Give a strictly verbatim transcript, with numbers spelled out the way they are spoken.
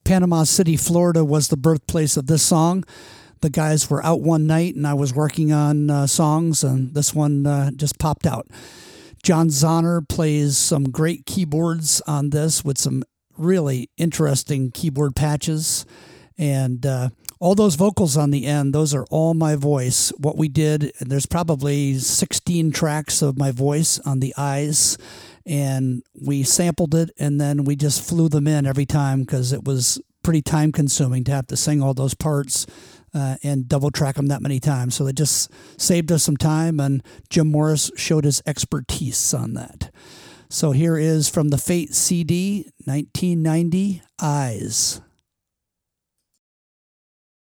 Panama City, Florida was the birthplace of this song. The guys were out one night, and I was working on uh, songs, and this one uh, just popped out. John Zahner plays some great keyboards on this with some really interesting keyboard patches. And uh, all those vocals on the end, those are all my voice. What we did, there's probably sixteen tracks of my voice on the eyes, and we sampled it, and then we just flew them in every time because it was pretty time consuming to have to sing all those parts uh, and double track them that many times. So it just saved us some time, and Jim Morris showed his expertise on that. So here is from the Fate C D, nineteen ninety, Eyes.